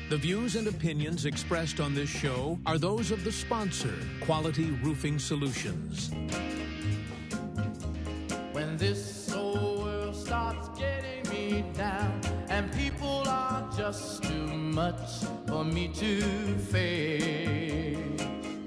The views and opinions expressed on this show are those of the sponsor, Quality Roofing Solutions. When this old world starts getting me down and people are just too much for me to face,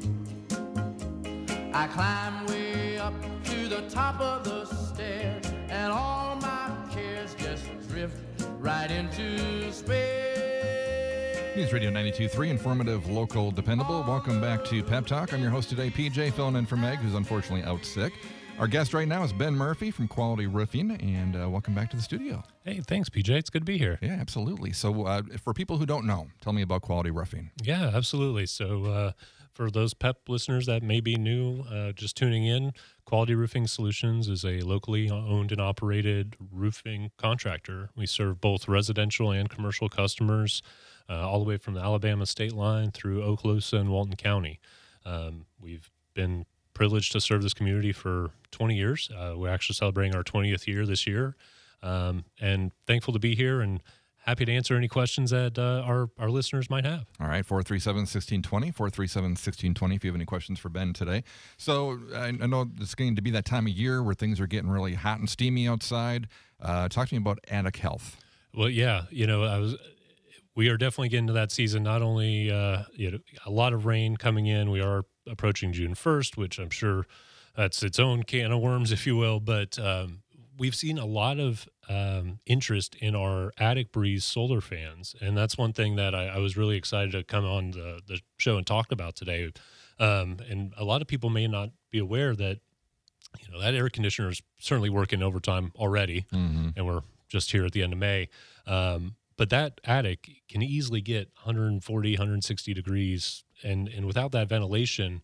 I climb way up to the top of the stairs and all my cares just drift right into space. News Radio 92.3, informative, local, dependable. Welcome back to Pep Talk. I'm your host today, PJ, filling in for Meg, who's unfortunately out sick. Our guest right now is Ben Murphy from Quality Roofing, and welcome back to the studio. Hey, thanks, PJ. It's good to be here. Yeah, absolutely. So for people who don't know, tell me about Quality Roofing. Yeah, absolutely. So for those PEP listeners that may be new, just tuning in, Quality Roofing Solutions is a locally owned and operated roofing contractor. We serve both residential and commercial customers, all the way from the Alabama state line through Okaloosa and Walton County. We've been privileged to serve this community for 20 years. We're actually celebrating our 20th year this year, and thankful to be here and happy to answer any questions that our listeners might have. All right, 437-1620, 437-1620 if you have any questions for Ben today. So I know it's going to be that time of year where things are getting really hot and steamy outside. Talk to me about attic health. Well, yeah, we are definitely getting to that season. Not only a lot of rain coming in, we are approaching June 1st, which I'm sure that's its own can of worms, if you will. But we've seen a lot of interest in our Attic Breeze solar fans, and that's one thing that I was really excited to come on the show and talk about today. And a lot of people may not be aware that that air conditioner is certainly working overtime already, and we're just here at the end of May. But that attic can easily get 140, 160 degrees, and without that ventilation,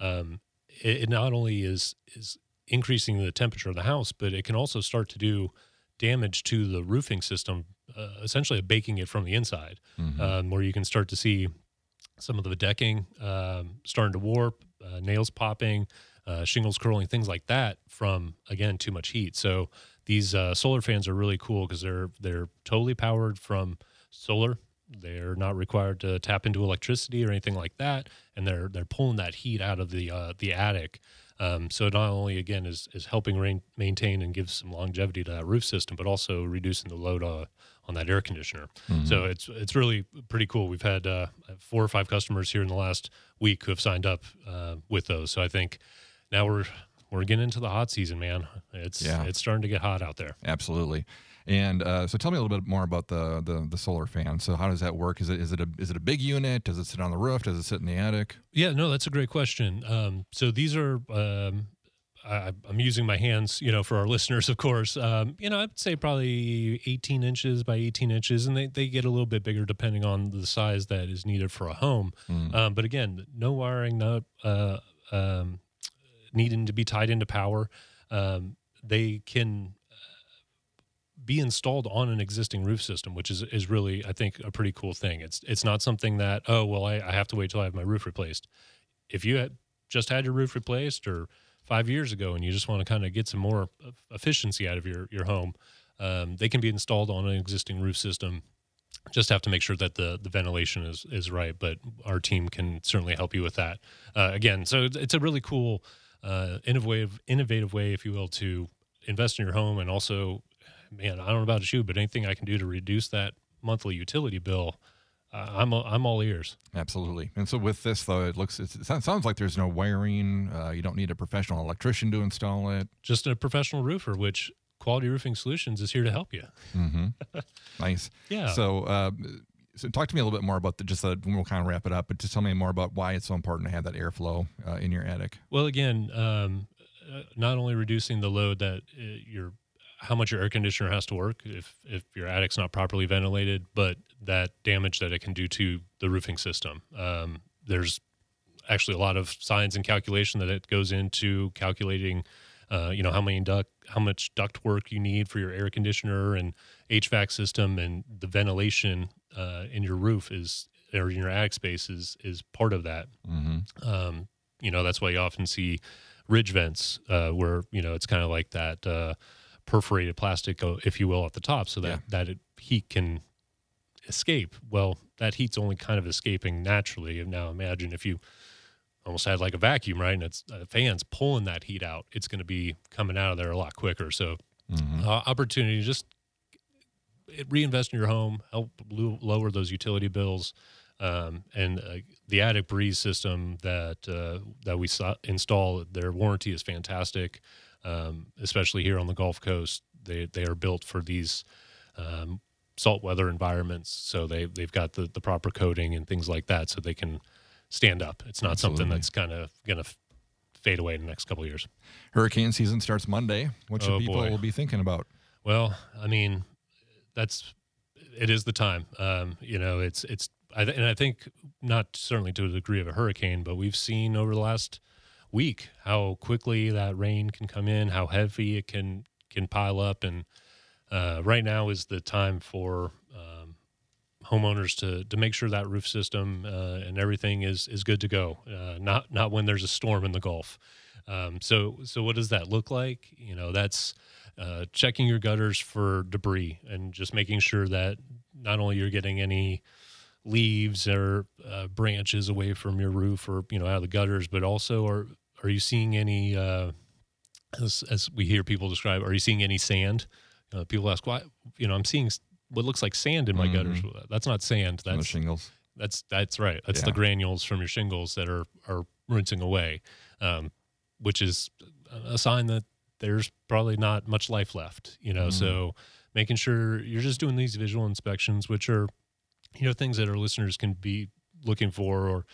it not only is increasing the temperature of the house, but it can also start to do damage to the roofing system, essentially baking it from the inside, where you can start to see some of the decking starting to warp, nails popping, shingles curling, things like that from, again, too much heat. So these solar fans are really cool because they're totally powered from solar. They're not required to tap into electricity or anything like that, and they're pulling that heat out of the attic. So it not only, again, is helping maintain and give some longevity to that roof system, but also reducing the load on that air conditioner. So it's really pretty cool. We've had 4 or 5 customers here in the last week who have signed up with those. So I think now we're getting into the hot season, man. It's starting to get hot out there. Absolutely. And so tell me a little bit more about the solar fan. So how does that work? Is it a big unit? Does it sit on the roof? Does it sit in the attic? Yeah, no, that's a great question. So these are I'm using my hands, for our listeners, of course. I'd say probably 18 inches by 18 inches, and they get a little bit bigger depending on the size that is needed for a home. But again, no wiring, not needing to be tied into power. They can be installed on an existing roof system, which is really, I think, a pretty cool thing. It's not something that, I have to wait till I have my roof replaced. If you just had your roof replaced or 5 years ago and you just want to kind of get some more efficiency out of your home, they can be installed on an existing roof system. Just have to make sure that the ventilation is right, but our team can certainly help you with that. Again, so it's a really cool, innovative way, if you will, to invest in your home. And also, man, I don't know about you, but anything I can do to reduce that monthly utility bill, I'm all ears. Absolutely. And so with this, though, it sounds like there's no wiring. You don't need a professional electrician to install it. Just a professional roofer, which Quality Roofing Solutions is here to help you. Nice. Yeah. So talk to me a little bit more about we'll kind of wrap it up, but just tell me more about why it's so important to have that airflow in your attic. Well, again, not only reducing the load that how much your air conditioner has to work if your attic's not properly ventilated, but that damage that it can do to the roofing system. There's actually a lot of science and calculation that it goes into calculating, how much duct work you need for your air conditioner and HVAC system, and the ventilation in your roof or in your attic space is part of that. That's why you often see ridge vents where it's kind of like that perforated plastic, if you will, at the top, so that heat can escape. Well, that heat's only kind of escaping naturally. And now imagine if you almost had like a vacuum, right? And it's fans pulling that heat out. It's going to be coming out of there a lot quicker. So opportunity, just reinvest in your home, help lower those utility bills. And the Attic Breeze system that we install, their warranty is fantastic, especially here on the Gulf Coast. They are built for these salt weather environments, so they've got the proper coating and things like that, so they can stand up. It's not something that's kind of going to fade away in the next couple of years. Hurricane season starts Monday. What should people be thinking about? Well, I mean, it is the time. I think not certainly to the degree of a hurricane, but we've seen over the last week how quickly that rain can come in, how heavy it can pile up, and right now is the time for homeowners to make sure that roof system and everything is good to go. Not when there's a storm in the Gulf. So what does that look like? That's checking your gutters for debris and just making sure that not only you're getting any leaves or branches away from your roof or out of the gutters, but also are you seeing any as we hear people describe, are you seeing any sand? People ask why. I'm seeing what looks like sand in my gutters. That's not sand. That's shingles. That's right. That's the granules from your shingles that are rinsing away, which is a sign that there's probably not much life left. So making sure you're just doing these visual inspections, which are things that our listeners can be looking for, or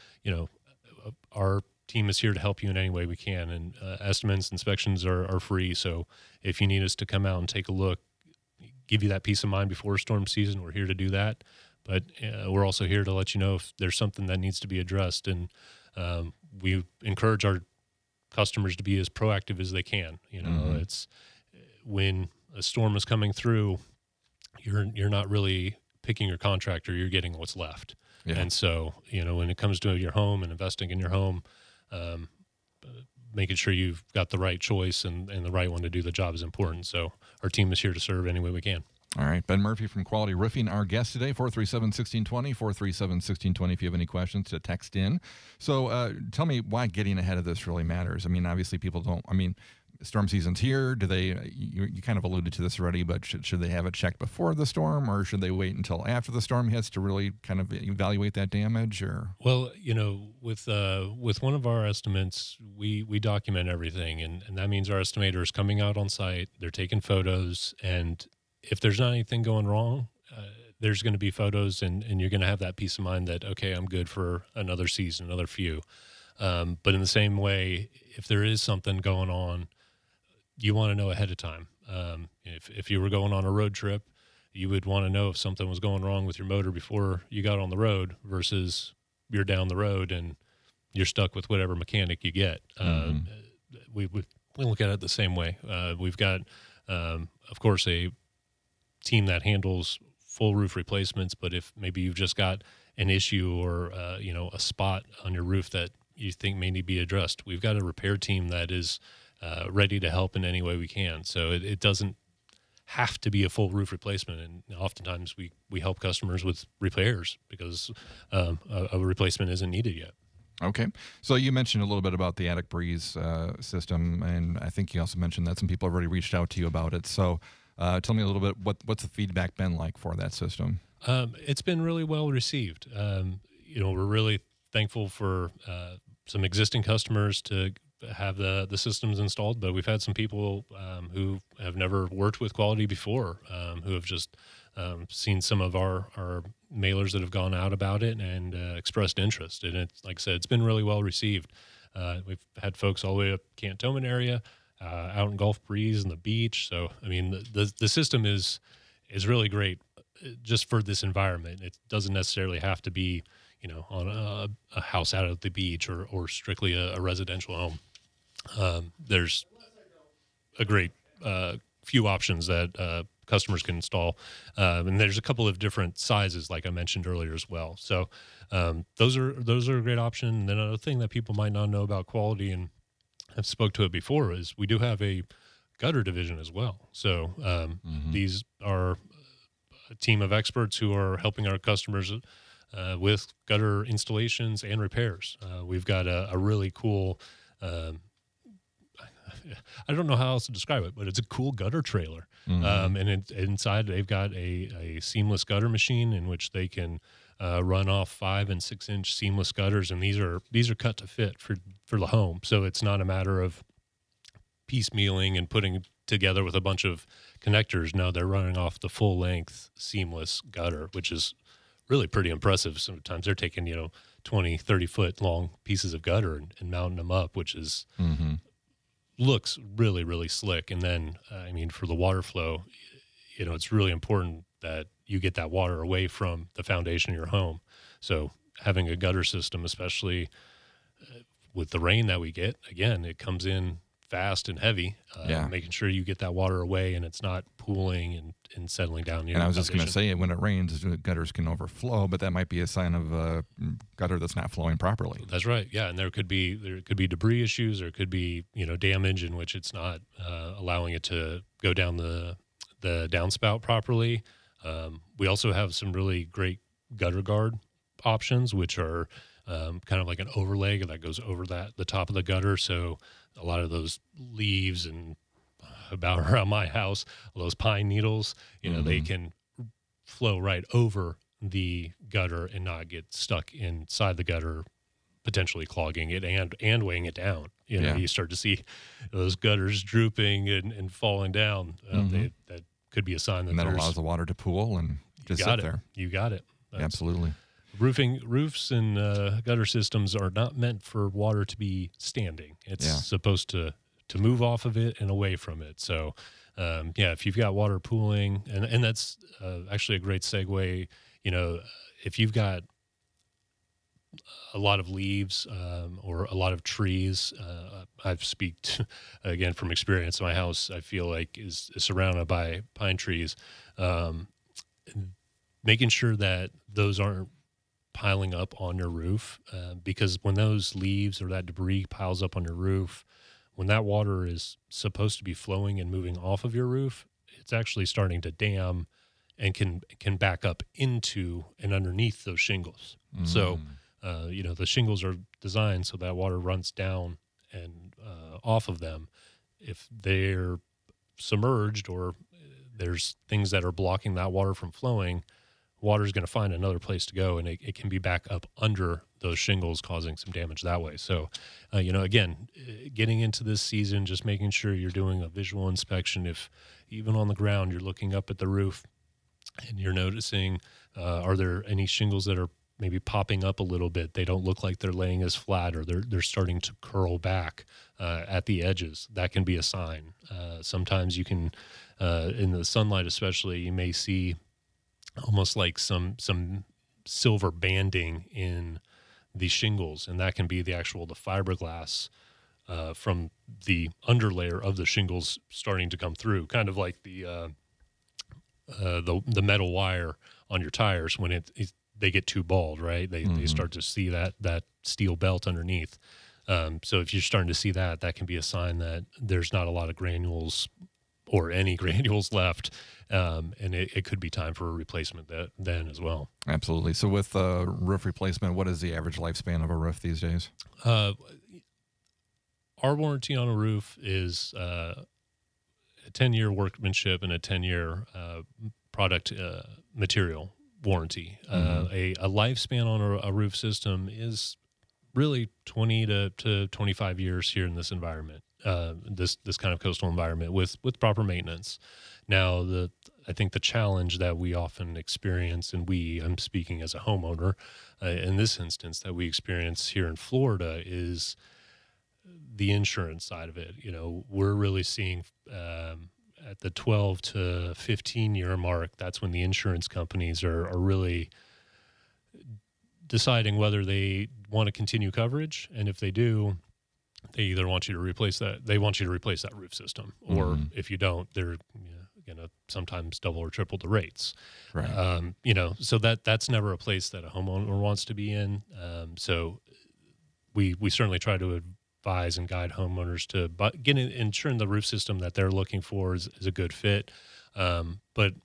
our team is here to help you in any way we can. And estimates, inspections are free. So if you need us to come out and take a look, give you that peace of mind before storm season, we're here to do that. But we're also here to let you know if there's something that needs to be addressed. And we encourage our customers to be as proactive as they can. It's when a storm is coming through, you're not really picking your contractor, you're getting what's left. Yeah. And so, when it comes to your home and investing in your home, making sure you've got the right choice and the right one to do the job is important. So our team is here to serve any way we can. All right. Ben Murphy from Quality Roofing, our guest today, 437-1620, 437-1620 if you have any questions to text in. So tell me why getting ahead of this really matters. I mean, obviously people don't, storm season's here. Do they, you kind of alluded to this already, but should they have it checked before the storm, or should they wait until after the storm hits to really kind of evaluate that damage? Or well, with one of our estimates, we document everything, and that means our estimator is coming out on site, they're taking photos, and if there's not anything going wrong, there's going to be photos, and you're going to have that peace of mind that, okay, I'm good for another season, another few. But in the same way, if there is something going on, you want to know ahead of time. If you were going on a road trip, you would want to know if something was going wrong with your motor before you got on the road versus you're down the road and you're stuck with whatever mechanic you get. We look at it the same way. We've got, of course, a team that handles full roof replacements, but if maybe you've just got an issue or, a spot on your roof that you think may need to be addressed, we've got a repair team that is ready to help in any way we can. So it doesn't have to be a full roof replacement. And oftentimes we help customers with repairs because a replacement isn't needed yet. Okay. So you mentioned a little bit about the Attic Breeze system, and I think you also mentioned that some people have already reached out to you about it. So tell me a little bit, what's the feedback been like for that system? It's been really well received. We're really thankful for some existing customers to have the systems installed, but we've had some people who have never worked with Quality before, who have just seen some of our mailers that have gone out about it and expressed interest. And it's, like I said, it's been really well received. We've had folks all the way up Cantonment area, out in Gulf Breeze and the beach. So, the system is really great just for this environment. It doesn't necessarily have to be, on a house out at the beach or strictly a residential home. There's a great few options that customers can install, and there's a couple of different sizes, like I mentioned earlier as well. So those are a great option. And then another thing that people might not know about Quality, and I've spoke to it before, is we do have a gutter division as well. So these are a team of experts who are helping our customers with gutter installations and repairs. We've got a really cool, I don't know how else to describe it, but it's a cool gutter trailer. And inside they've got a seamless gutter machine in which they can run off 5 and 6 inch seamless gutters. And these are cut to fit for the home. So it's not a matter of piecemealing and putting together with a bunch of connectors. No, they're running off the full length seamless gutter, which is really pretty impressive. Sometimes they're taking, 20, 30 foot long pieces of gutter and mounting them up, which is looks really, really slick. And then, for the water flow, it's really important that you get that water away from the foundation of your home. So having a gutter system, especially with the rain that we get, again, it comes in fast and heavy, making sure you get that water away and it's not pooling and settling down. And I was just going to say, when it rains, gutters can overflow, but that might be a sign of a gutter that's not flowing properly. That's right. Yeah, and there could be debris issues, or it could be damage in which it's not allowing it to go down the downspout properly. We also have some really great gutter guard options, which are kind of like an overlay that goes over the top of the gutter. So a lot of those leaves and about around my house, those pine needles, they can flow right over the gutter and not get stuck inside the gutter, potentially clogging it and weighing it down. You start to see those gutters drooping and falling down. That could be a sign that allows the water to pool and just sit there. You got it. Absolutely. Roofs and gutter systems are not meant for water to be standing. It's supposed to move off of it and away from it. So, if you've got water pooling, and that's actually a great segue, if you've got a lot of leaves or a lot of trees, I speak again from experience. My house, I feel like, is surrounded by pine trees. Making sure that those aren't piling up on your roof, because when those leaves or that debris piles up on your roof, when that water is supposed to be flowing and moving off of your roof, it's actually starting to dam and can back up into and underneath those shingles. So, the shingles are designed so that water runs down and off of them. If they're submerged or there's things that are blocking that water from flowing, water is going to find another place to go, and it can be back up under those shingles, causing some damage that way. So, again, getting into this season, just making sure you're doing a visual inspection. If even on the ground, you're looking up at the roof and you're noticing, are there any shingles that are maybe popping up a little bit? They don't look like they're laying as flat, or they're starting to curl back at the edges. That can be a sign. Sometimes you can, in the sunlight especially, you may see almost like some silver banding in the shingles, and that can be the fiberglass from the underlayer of the shingles starting to come through, kind of like the metal wire on your tires when they get too bald, right? They start to see that steel belt underneath. So if you're starting to see that can be a sign that there's not a lot of granules or any granules left, and it could be time for a replacement then as well. Absolutely. So with roof replacement, what is the average lifespan of a roof these days? Our warranty on a roof is a 10-year workmanship and a 10-year product material warranty. A lifespan on a roof system is really 20 to 25 years here in this environment. This kind of coastal environment with proper maintenance. Now, I think the challenge that we often experience, and I'm speaking as a homeowner in this instance, that we experience here in Florida is the insurance side of it. We're really seeing at the 12 to 15 year mark, that's when the insurance companies are really deciding whether they want to continue coverage, and if they do, they either want you to replace that. They want you to replace that roof system, or if you don't, they're going to sometimes double or triple the rates. Right. So that's never a place that a homeowner wants to be in. So we certainly try to advise and guide homeowners to ensuring the roof system that they're looking for is a good fit. But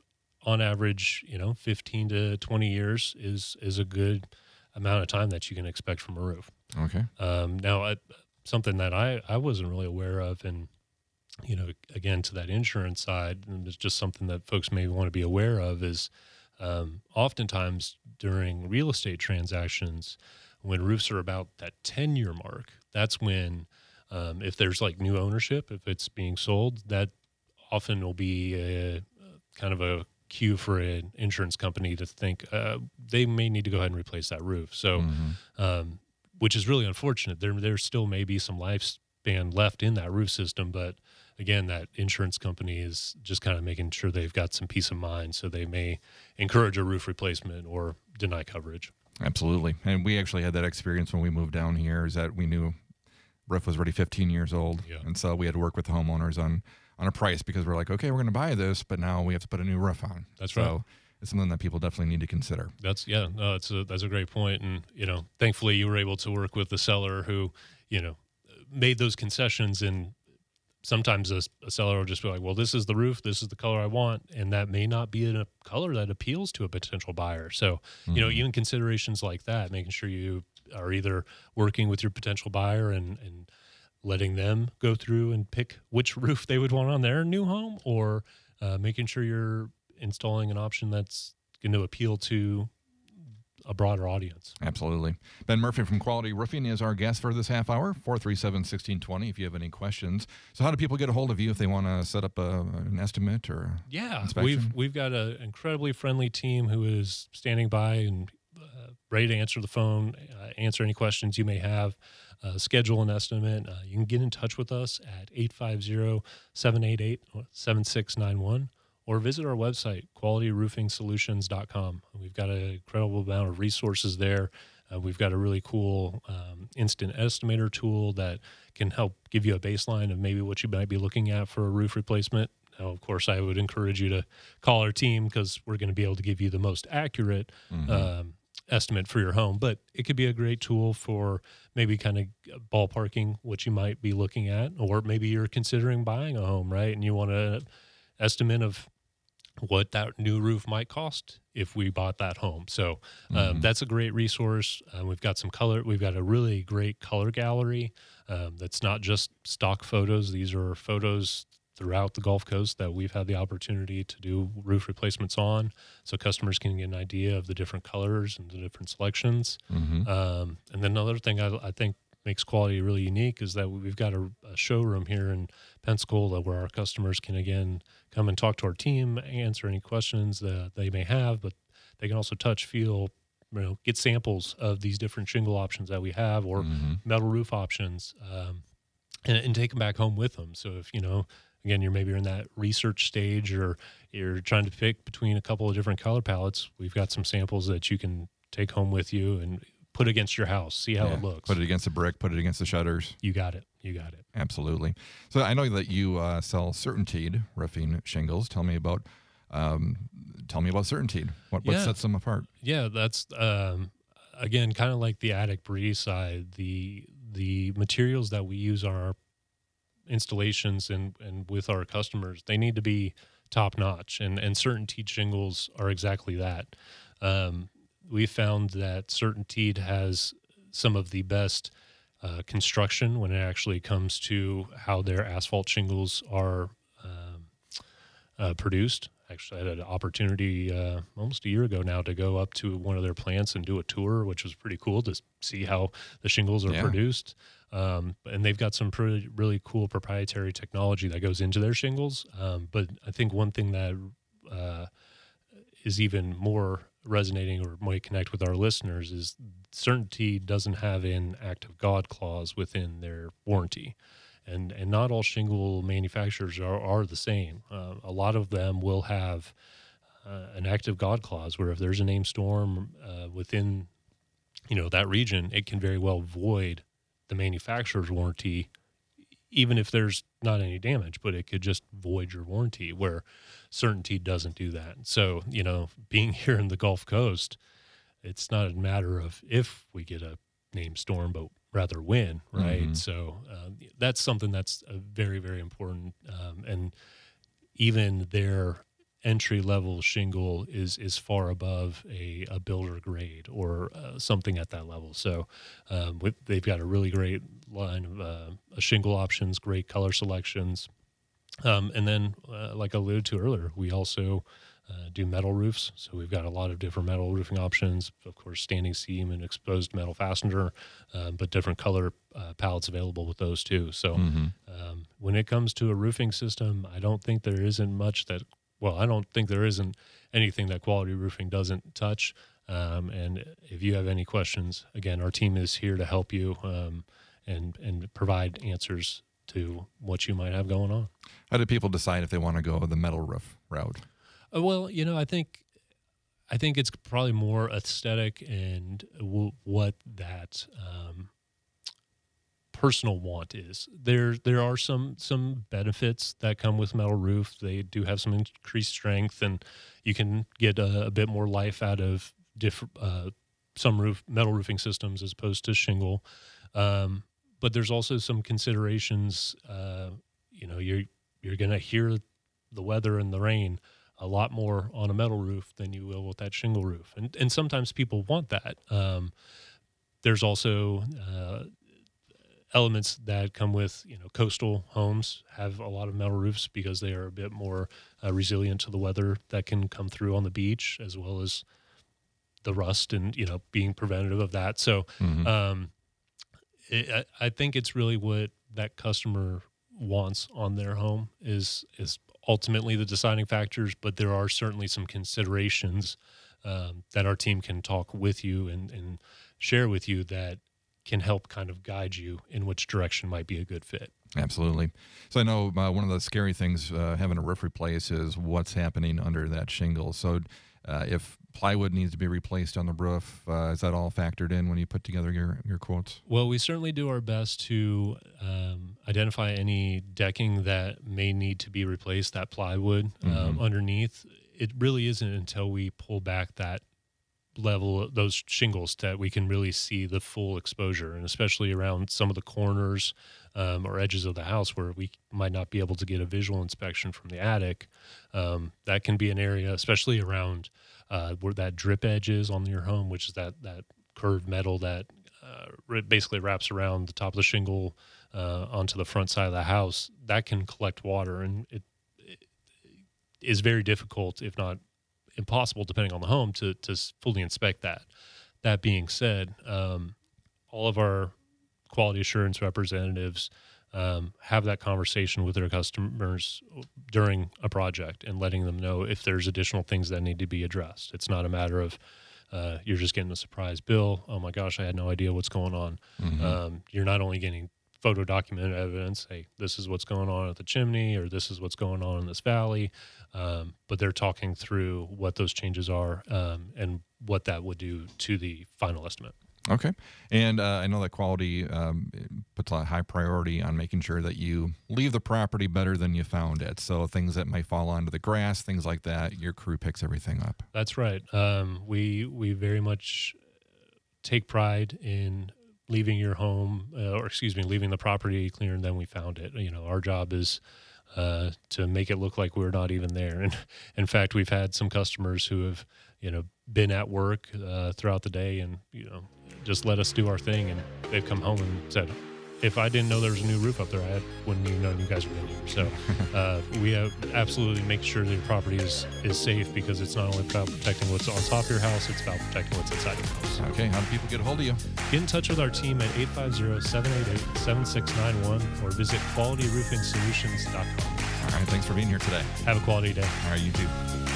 on average, 15 to 20 years is a good amount of time that you can expect from a roof. Okay. Now, something that I wasn't really aware of, and again, to that insurance side, and it's just something that folks may want to be aware of, is oftentimes during real estate transactions, when roofs are about that 10-year mark, that's when, if there's like new ownership, if it's being sold, that often will be a kind of a cue for an insurance company to think they may need to go ahead and replace that roof. So, which is really unfortunate. There still may be some lifespan left in that roof system, but again, that insurance company is just kind of making sure they've got some peace of mind, so they may encourage a roof replacement or deny coverage. Absolutely. And we actually had that experience when we moved down here, is that we knew roof was already 15 years old. Yeah. And so we had to work with the homeowners on a price, because we're like, okay, we're going to buy this, but now we have to put a new roof on. That's right. So it's something that people definitely need to consider. That's a great point. And, thankfully you were able to work with the seller who, made those concessions. And sometimes a seller will just be like, well, this is the roof, this is the color I want. And that may not be a color that appeals to a potential buyer. So, even considerations like that, making sure you are either working with your potential buyer and letting them go through and pick which roof they would want on their new home, or making sure you're installing an option that's going to appeal to a broader audience. Absolutely. Ben Murphy from Quality Roofing is our guest for this half hour, 437-1620, if you have any questions. So how do people get a hold of you if they want to set up an estimate or inspection? We've got an incredibly friendly team who is standing by and ready to answer the phone, answer any questions you may have, schedule an estimate. You can get in touch with us at 850-788-7691. Or visit our website, qualityroofingsolutions.com. We've got an incredible amount of resources there. We've got a really cool instant estimator tool that can help give you a baseline of maybe what you might be looking at for a roof replacement. Now, of course, I would encourage you to call our team, because we're going to be able to give you the most accurate estimate for your home. But it could be a great tool for maybe kind of ballparking what you might be looking at, or maybe you're considering buying a home, right? And you want an estimate of what that new roof might cost if we bought that home. So that's a great resource. We've got a really great color gallery that's not just stock photos. These are photos throughout the Gulf Coast that we've had the opportunity to do roof replacements on, so customers can get an idea of the different colors and the different selections. And then another thing I think makes Quality really unique is that we've got a showroom here in Pensacola where our customers can, again, come and talk to our team, answer any questions that they may have, but they can also touch, feel, get samples of these different shingle options that we have, or metal roof options, and take them back home with them. So if, again, you're in that research stage, or you're trying to pick between a couple of different color palettes, we've got some samples that you can take home with you and put against your house, see how it looks. Put it against the brick, put it against the shutters. You got it. Absolutely. So I know that you sell CertainTeed roofing shingles. Tell me about CertainTeed. What sets them apart? Yeah, that's again, kind of like the attic breeze side. The materials that we use on our installations and with our customers, they need to be top notch, and CertainTeed shingles are exactly that. We found that CertainTeed has some of the best construction when it actually comes to how their asphalt shingles are produced. Actually, I had an opportunity almost a year ago now to go up to one of their plants and do a tour, which was pretty cool to see how the shingles are produced. And they've got some really cool proprietary technology that goes into their shingles. But I think one thing that is even more resonating or might connect with our listeners is CertainTeed doesn't have an act of God clause within their warranty. And not all shingle manufacturers are the same. A lot of them will have an act of God clause where if there's a named storm within that region, it can very well void the manufacturer's warranty, even if there's not any damage, but it could just void your warranty, where CertainTeed doesn't do that. So, being here in the Gulf Coast, it's not a matter of if we get a named storm, but rather when, right? So that's something that's very, very important. And even their entry-level shingle is far above a builder grade or something at that level. So they've got a really great line of shingle options, great color selections. And then, like I alluded to earlier, we also do metal roofs. So we've got a lot of different metal roofing options, of course, standing seam and exposed metal fastener, but different color palettes available with those too. So when it comes to a roofing system, I don't think there isn't anything that Quality Roofing doesn't touch. And if you have any questions, again, our team is here to help you and provide answers to what you might have going on. How do people decide if they want to go the metal roof route? Well, I think it's probably more aesthetic and what that personal want is. There are some benefits that come with metal roof. They do have some increased strength, and you can get a bit more life out of some metal roofing systems as opposed to shingle. But there's also some considerations. You're going to hear the weather and the rain a lot more on a metal roof than you will with that shingle roof. And sometimes people want that. There's also elements that come with, coastal homes have a lot of metal roofs because they are a bit more resilient to the weather that can come through on the beach, as well as the rust and, being preventative of that. So I think it's really what that customer wants on their home is ultimately the deciding factors, but there are certainly some considerations that our team can talk with you and share with you that can help kind of guide you in which direction might be a good fit. Absolutely. So I know one of the scary things having a roof replace is what's happening under that shingle. So if plywood needs to be replaced on the roof, is that all factored in when you put together your quotes? Well, we certainly do our best to identify any decking that may need to be replaced, that plywood underneath. It really isn't until we pull back that level, those shingles, that we can really see the full exposure, and especially around some of the corners or edges of the house where we might not be able to get a visual inspection from the attic. That can be an area, especially around where that drip edge is on your home, which is that curved metal that basically wraps around the top of the shingle onto the front side of the house. That can collect water, and it is very difficult, if not impossible, depending on the home, to fully inspect that. That being said, all of our quality assurance representatives have that conversation with their customers during a project and letting them know if there's additional things that need to be addressed. It's not a matter of you're just getting a surprise bill. Oh my gosh, I had no idea what's going on. You're not only getting photo documented evidence, hey, this is what's going on at the chimney, or this is what's going on in this valley, but they're talking through what those changes are and what that would do to the final estimate. Okay. And I know that quality puts a high priority on making sure that you leave the property better than you found it. So things that might fall onto the grass, things like that, your crew picks everything up. That's right. We very much take pride in leaving your home, leaving the property cleaner than we found it. Our job is to make it look like we're not even there. And in fact, we've had some customers who have, been at work throughout the day and, just let us do our thing. And they've come home and said, if I didn't know there was a new roof up there, I wouldn't even know you guys were in here. So we have absolutely make sure that your property is safe, because it's not only about protecting what's on top of your house, it's about protecting what's inside your house. Okay, how do people get a hold of you? Get in touch with our team at 850-788-7691 or visit qualityroofingsolutions.com. All right, thanks for being here today. Have a quality day. All right, you too.